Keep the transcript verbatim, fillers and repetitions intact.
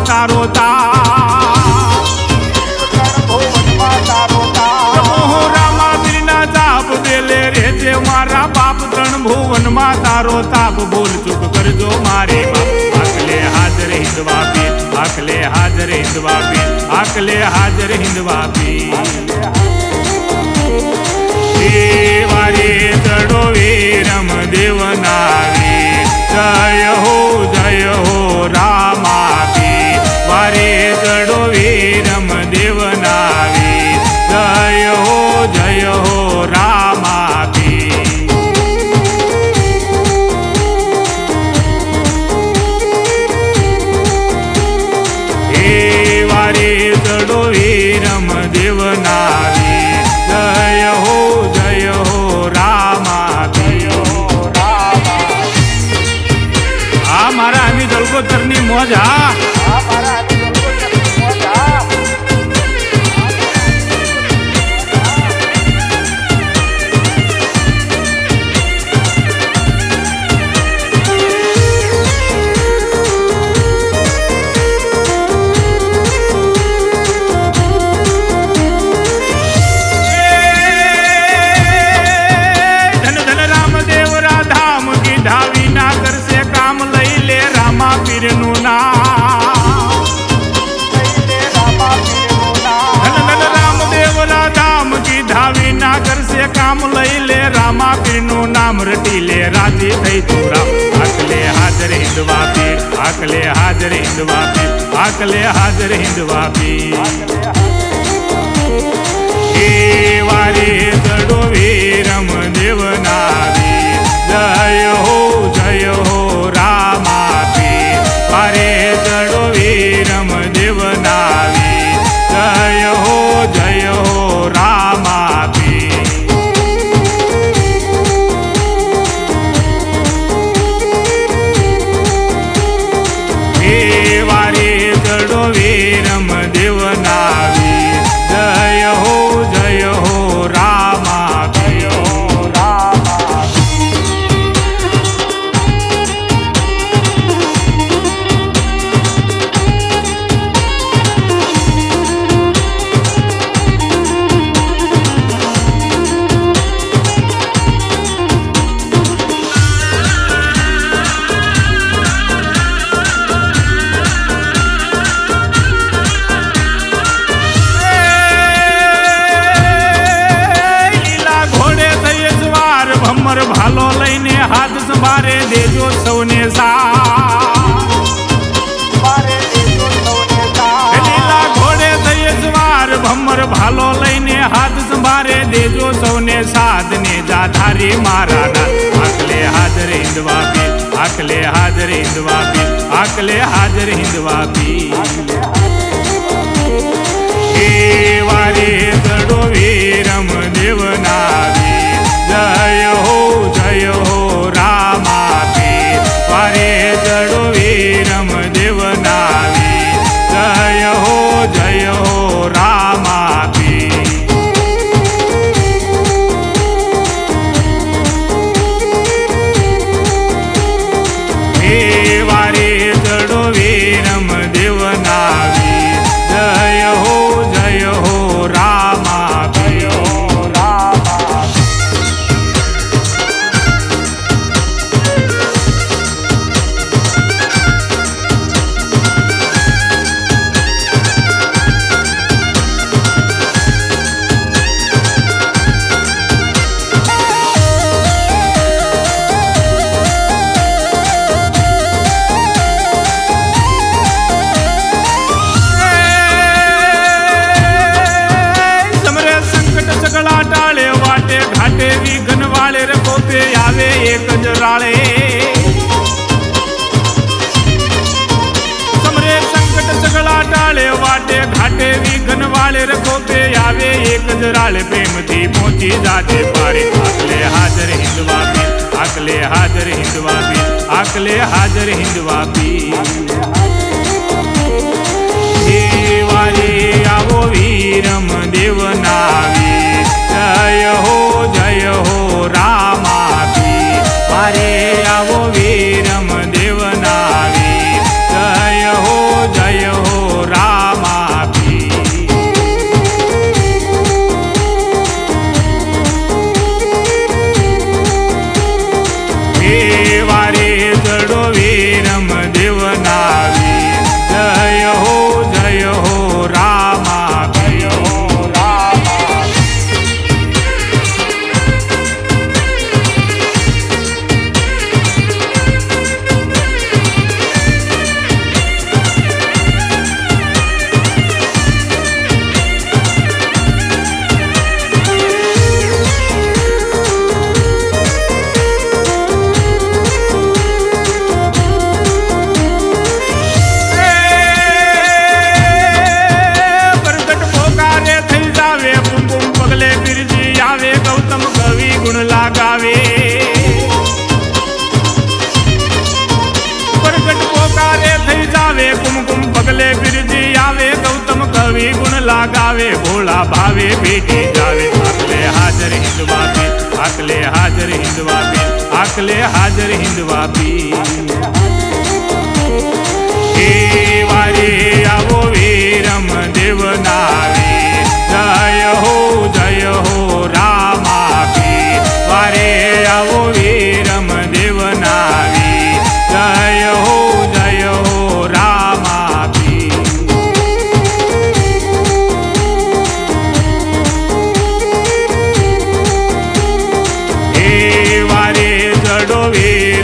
તારો ભુવનમાં તારો તાપ બોલ ચૂક કરજો મારે બાપ આકલે હાજર હિંદવા પીર આકલે હાજર હિંદવા પીર આકલે હાજર હિંદવા પીર વારે ચડો વીરમ દેવનાવી જય હો જય હો રામા પીર વારે ચડો વીરમ દેવનાવી જય હો જય હો રામા પીર વીરમ દેવનાવી જય હો જય હો રામા જય હો રામા આ મારા અમી દલગોતરની મોજ હા મારા અમી દલગોતરની મોજ હા પીરનું નામ રામદેવ રાધામ કીધા વિના કરશે કામ લઈ લે રામા પીરનું નામ રટી લે રાજી થઈ તું રામ આકલે હાજર હિંદવા પીર આકલે હાજર હિંદવા પીર આકલે હાજર હિંદવા પીર એ વારે ચડો વીરમ દેવનાવી જય હો જય હો રામા વારે ચડો વીરમ દેવનાવી જય હો જય હો રામા પીર એ વારે ચડો વીરમ દેવનાવી જય હો જય હો રામા જય હો રામા ભાલો લઈને હાથ સંભારે દેજો સૌને લીલા ઘોડે થઈએ સવાર ભમર ભાલો લઈને હાથ સંભારે દેજો સૌને સાધ ને જાધારી મારા નાથ આકલે હાજર હિંદવા પીર આકલે હાજર હિંદવા પીર આકલે હાજર હિંદવા પીર એ વારે ચડો વીરમ દેવનાવી જય હો જય હો રામા પીર વારે ચડો વીરમ દેવનાવી જય હો જય હો રામા પીર એ વારે ચડો વીરમ દેવનાવી જય હો જય હો રામા જય હો રામા આવે એક જ રાળે સમરે સંકટ સગળા ટાળે વાટે ઘાટે વિઘ્ન વાળે રખો પે આવે એક જ રાળે પ્રેમથી પહોંચી જાતે પારે આકલે હાજર હિંદવા પીર આકલે હાજર હિંદવા પીર આકલે હાજર હિંદવા પીર હે વારે આવો વીરમ દેવનાવી જય હો જય હો રામા પીર વારે આવો વીરમ દેવનાવી જય હો જય હો वारे जडो वीरम देवनावी जय हो जय हो रामा जय हो रामा गुण लागावे प्रगट पोकारे थई जावे कुमकुम पगले बिरजी आवे गौतम कवि गुण लागावे भोला भावे भेटी जावे आकले हाजर हिंदवा पी आकले हाजर हिंदवा पी आकले हाजर हिंदवा पी हे वारे आवो वीरम देवनावी जय हो जय हो रामा वारे आवो वीरम देवनावी जय हो जय हो रामा पी हे वारे जडो वीर